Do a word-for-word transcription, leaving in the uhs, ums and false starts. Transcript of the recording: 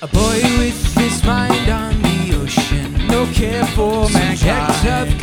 A boy with his mind on the ocean, no care for mankind.